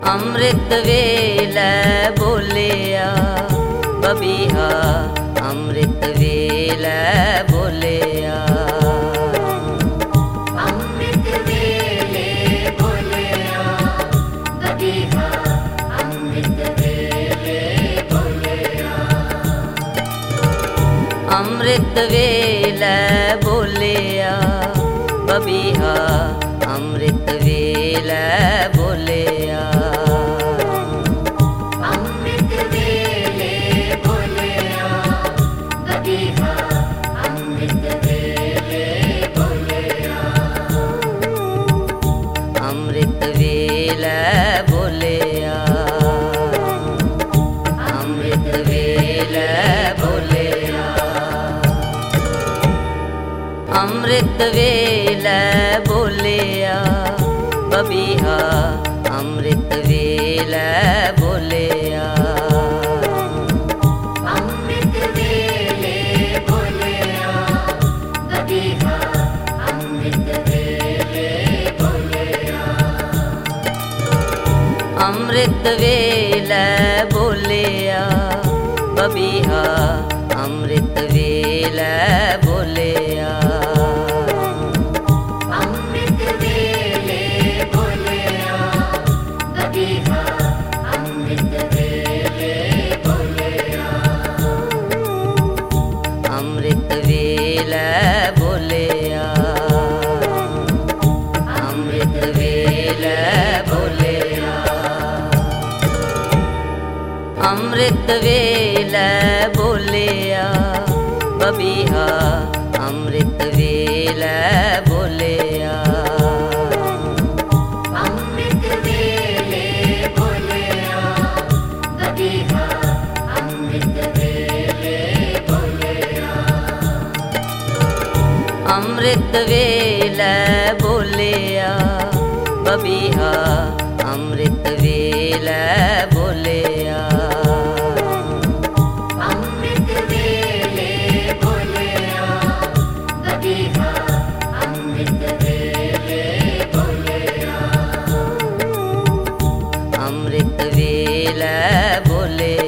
ਅੰਮ੍ਰਿਤ ਵੇਲੇ ਬੋਲਿਆ ਬਬੀਹਾ, ਅੰਮ੍ਰਿਤ ਵੇਲੇ ਬੋਲਿਆ। ਅੰਮ੍ਰਿਤ ਵੇਲੇ ਬੋਲਿਆ ਬਬੀਹਾ, ਅੰਮ੍ਰਿਤ ਵੇਲੇ ਬੋਲਿਆ। ਅੰਮ੍ਰਿਤ ਵੇਲੇ ਬੋਲਿਆ ਬਬੀਹਾ, ਅੰਮ੍ਰਿਤ ਵੇਲੇ ਬੋਲਿਆ। ਅੰਮ੍ਰਿਤ ਵੇਲੇ ਬੋਲਿਆ ਬਬੀਹਾ, ਅੰਮ੍ਰਿਤ ਵੇਲੇ ਬੋਲਿਆ। ਅੰਮ੍ਰਿਤ ਵੇਲੇ ਬੋਲਿਆ, ਅੰਮ੍ਰਿਤ ਵੇਲੇ ਬੋਲਿਆ। ਅੰਮ੍ਰਿਤ ਵੇਲੇ ਬੋਲਿਆ ਬਬੀਹਾ, ਅੰਮ੍ਰਿਤ ਵੇਲੇ ਬੋਲਿਆ। ਅੰਮ੍ਰਿਤ ਵੇਲੇ ਬੋਲਿਆ ਬਬੀਹਾ, ਅੰਮ੍ਰਿਤ ਵੇਲੇ ਬੋਲਿਆ। ਅੰਮ੍ਰਿਤ ਵੇਲੇ ਬੋਲਿਆ ਬਬੀਹਾ, ਅੰਮ੍ਰਿਤ ਵੇਲੇ ਬੋਲਿਆ। ਅੰਮ੍ਰਿਤ ਵੇਲੇ ਬੋਲਿਆ ਬਬੀਹਾ, ਅੰਮ੍ਰਿਤ ਵੇਲੇ ਬੋਲਿਆ। ਅੰਮ੍ਰਿਤ ਵੇਲੇ ਬੋਲਿਆ, ਅੰਮ੍ਰਿਤ ਵੇਲੇ ਬੋਲਿਆ। ਅੰਮ੍ਰਿਤ ਵੇਲੇ ਬੋਲਿਆ ਬਬੀਹਾ, ਅੰਮ੍ਰਿਤ ਵੇਲੇ ਬੋਲਿਆ। ਅੰਮ੍ਰਿਤ ਵੇਲੇ ਬੋਲਿਆ ਬਬੀਹਾ, ਅੰਮ੍ਰਿਤ ਵੇਲੇ ਬੋਲਿਆ। ਅੰਮ੍ਰਿਤ ਵੇਲੇ ਬੋਲਿਆ ਬਬੀਹਾ, ਅੰਮ੍ਰਿਤ ਵੇਲੇ ਬੋਲਿਆ। ਅੰਮ੍ਰਿਤ ਵੇਲੇ ਬੋਲਿਆ ਬਬੀਹਾ, ਅੰਮ੍ਰਿਤ ਵੇਲੇ ਬੋਲਿਆ। ਅੰਮ੍ਰਿਤ ਵੇਲੇ ਬੋਲਿਆ,